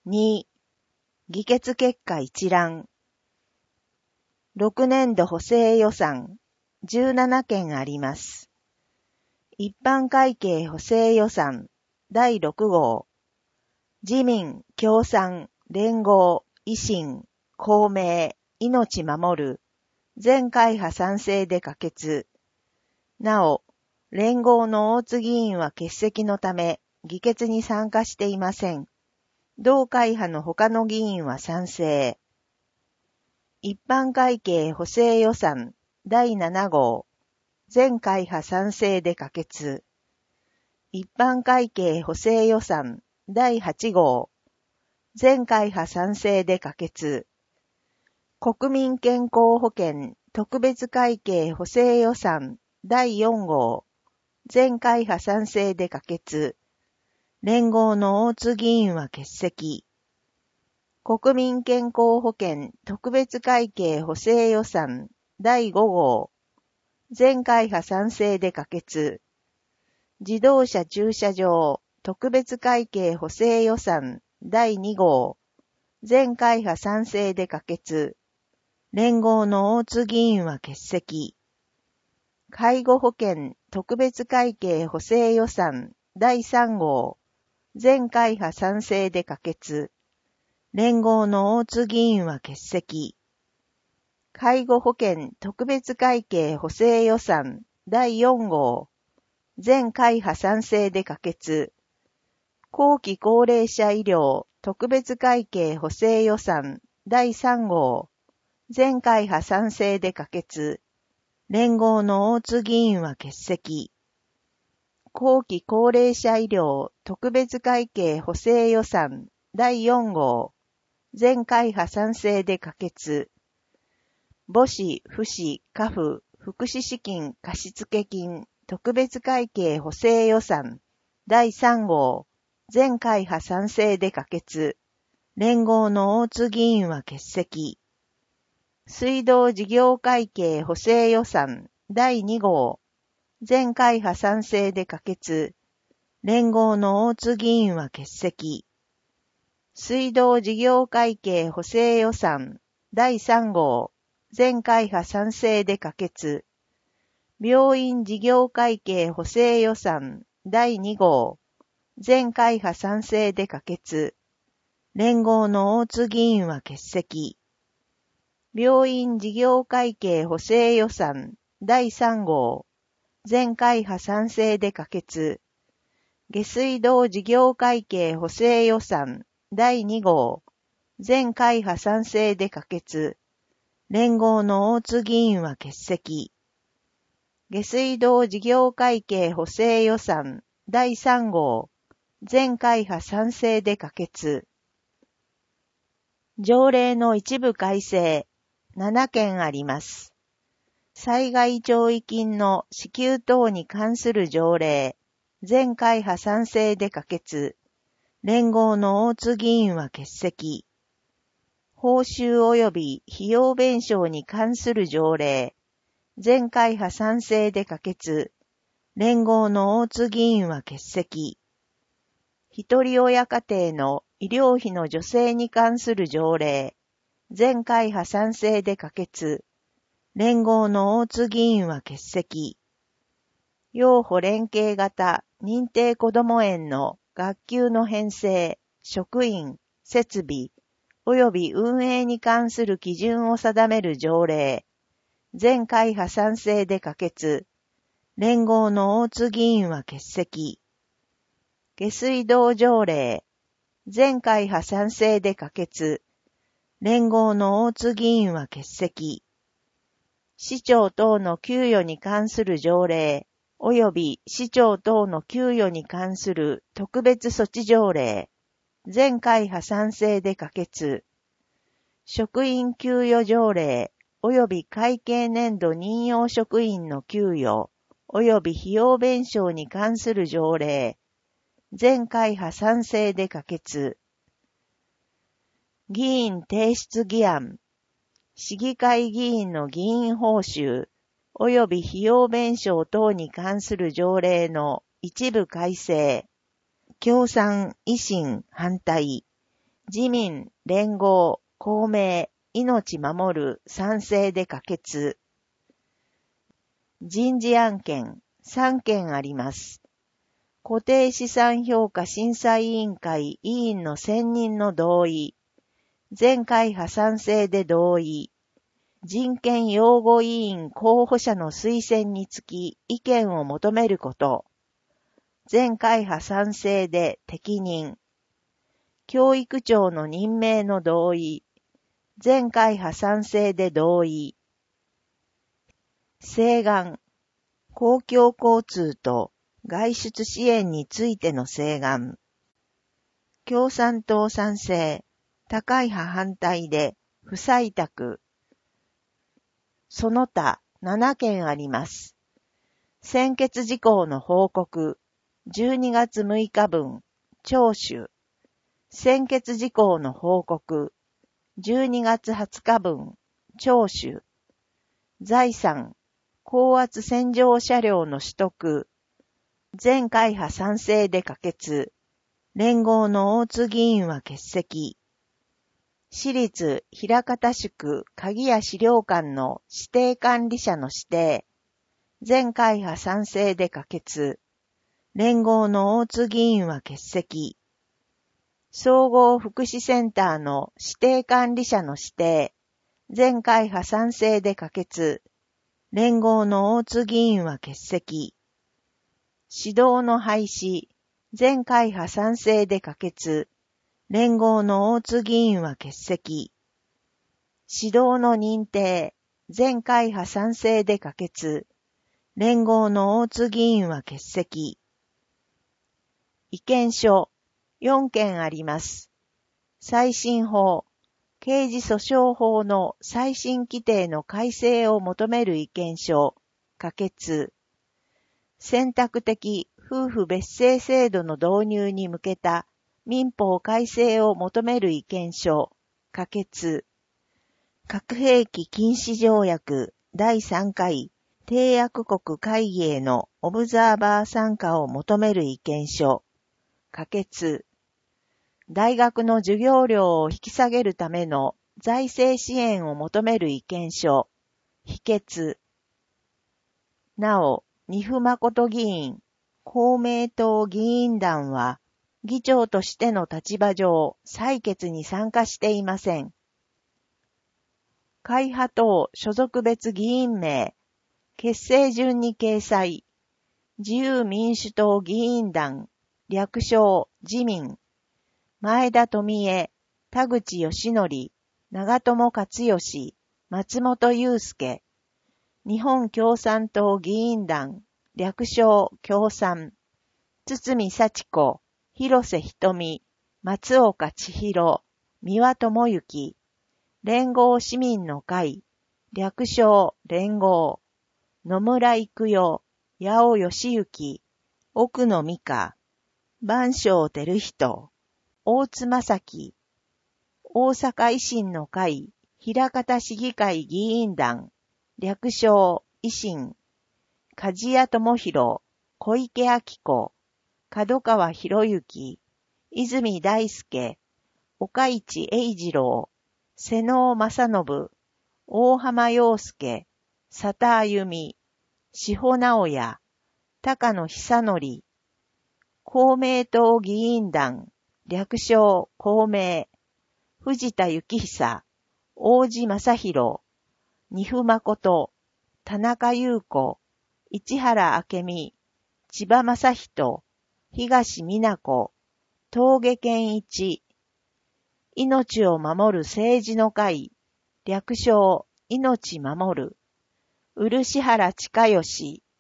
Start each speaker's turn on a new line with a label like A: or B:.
A: 2、議決結果一覧。6年度補正予算、17件あります。一般会計補正予算、第6号。自民、共産、連合、維新、公明、命守る、全会派賛成で可決。なお、連合の大津議員は欠席のため、議決に参加していません。同会派の他の議員は賛成。一般会計補正予算第7号。全会派賛成で可決。一般会計補正予算第8号。全会派賛成で可決。国民健康保険特別会計補正予算第4号。全会派賛成で可決。連合の大津議員は欠席。国民健康保険特別会計補正予算第5号。全会派賛成で可決。自動車駐車場特別会計補正予算第2号。全会派賛成で可決。連合の大津議員は欠席。介護保険特別会計補正予算第3号。全会派賛成で可決。連合の大津議員は欠席。介護保険特別会計補正予算第4号。全会派賛成で可決。後期高齢者医療特別会計補正予算第3号。全会派賛成で可決。連合の大津議員は欠席。後期高齢者医療特別会計補正予算第4号。全会派賛成で可決。母子、父子、家父、福祉資金貸付金特別会計補正予算第3号。全会派賛成で可決。連合の大津議員は欠席。水道事業会計補正予算第2号。全会派賛成で可決。連合の大津議員は欠席。水道事業会計補正予算第3号。全会派賛成で可決。病院事業会計補正予算第2号。全会派賛成で可決。連合の大津議員は欠席。病院事業会計補正予算第3号。全会派賛成で可決。下水道事業会計補正予算第2号。全会派賛成で可決。連合の大津議員は欠席。下水道事業会計補正予算第3号。全会派賛成で可決。条例の一部改正、7件あります。災害弔慰金の支給等に関する条例、全会派賛成で可決。連合の大津議員は欠席。報酬及び費用弁償に関する条例、全会派賛成で可決。連合の大津議員は欠席。一人親家庭の医療費の助成に関する条例、全会派賛成で可決。連合の大津議員は欠席。幼保連携型認定こども園の学級の編成、職員、設備、及び運営に関する基準を定める条例、全会派賛成で可決。連合の大津議員は欠席。下水道条例、全会派賛成で可決。連合の大津議員は欠席。市長等の給与に関する条例、及び市長等の給与に関する特別措置条例、全会派賛成で可決。職員給与条例、及び会計年度任用職員の給与、及び費用弁償に関する条例、全会派賛成で可決。議員提出議案、市議会議員の議員報酬、及び費用弁償等に関する条例の一部改正、共産、維新、反対、 自民、連合、公明、命守る賛成で可決。人事案件3件あります。固定資産評価審査委員会委員の選任の同意。全会派賛成で同意。人権擁護委員候補者の推薦につき意見を求めること。全会派賛成で適任。教育長の任命の同意。全会派賛成で同意。請願。公共交通と外出支援についての請願。共産党賛成。高い派反対で不採択。その他7件あります。専決事項の報告。12月6日分。聴取。専決事項の報告。12月20日分。聴取。財産。高圧洗浄車両の取得。全会派賛成で可決。連合の大津議員は欠席。私立枚方宿鍵屋資料館の指定管理者の指定。全会派賛成で可決。連合の大津議員は欠席。総合福祉センターの指定管理者の指定。全会派賛成で可決。連合の大津議員は欠席。指導の廃止。全会派賛成で可決。連合の大津議員は欠席。指導の認定。全会派賛成で可決。連合の大津議員は欠席。意見書。4件あります。再審法。刑事訴訟法の再審規定の改正を求める意見書。可決。選択的夫婦別姓制度の導入に向けた民法改正を求める意見書。可決。核兵器禁止条約第3回締約国会議へのオブザーバー参加を求める意見書。可決。大学の授業料を引き下げるための財政支援を求める意見書。否決。なお、丹生誠議員、公明党議員団は、議長としての立場上、採決に参加していません。会派等所属別議員名、結成順に掲載。自由民主党議員団、略称、自民。前田富江、田口義則、長友克義、松本祐介。日本共産党議員団、略称、共産。堤幸子、広瀬瞳、松岡千尋、三輪智之。連合市民の会、略称、連合。野村育代、八尾義行、奥野美香、番匠照人、大津正樹、大阪維新の会、枚方市議会議員団、略称、維新、梶谷智弘、小池晃子、門川博之、泉大輔、岡市英二郎、瀬能正信、大浜洋介、佐田歩美、志保直也、高野久則、公明党議員団、略称公明、藤田幸久、大路正弘、丹生誠、田中優子、市原明美、千葉正人、東美奈子、峠健一、命を守る政治の会、略称命守る、漆原親吉、